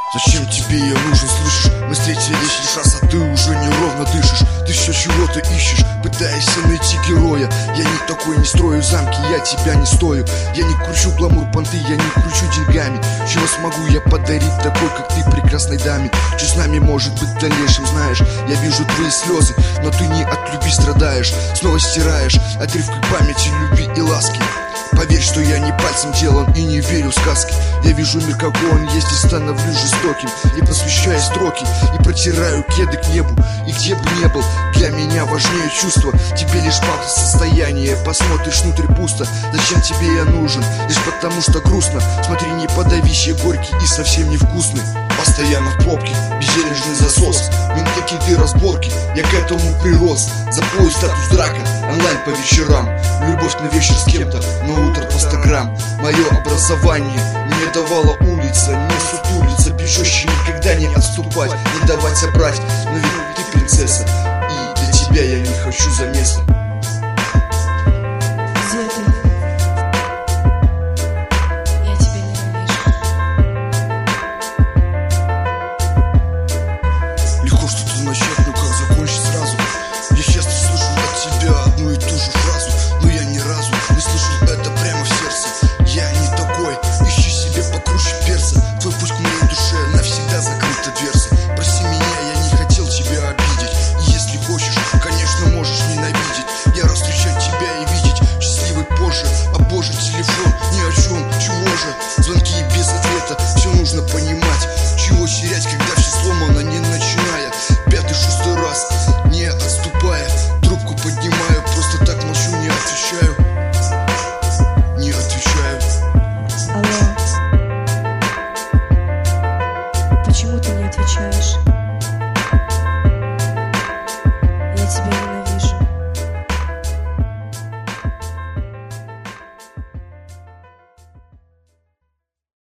Зачем тебе я нужен, слышишь? Мы встретились лишь раз, а ты уже неровно дышишь. Ты все чего-то ищешь, пытаешься найти героя. Я не такой, не строю замки, я тебя не стою. Я не кручу гламур понты, я не кручу деньгами. Чего смогу я подарить такой, как ты, прекрасной даме? Что с нами может быть в дальнейшем, знаешь? Я вижу твои слезы, но ты не от любви страдаешь. Снова стираешь отрывки памяти, любви и ласки. Поверь, что я не пальцем делан и не верю в сказки. Я вижу мир, какой он есть, и становлюсь жестоким. И посвящаю строки, и протираю кеды к небу. И где бы не был, для меня важнее чувство. Тебе лишь мало состояние, посмотришь внутрь пусто. Зачем тебе я нужен? Лишь потому что грустно. Смотри, не подавись, я горький и совсем невкусный. Постоянно в пробке, безденежный засос, какие-то разборки, я к этому прирос. Запою статус драка, онлайн по вечерам. Любовь на вечер с кем-то, на утро по 100 грамм. Мое образование мне давала улица, не сутулиться, пишущий никогда не отступать, не давать обрать. Но ведь ты принцесса, и для тебя я не хочу замеса.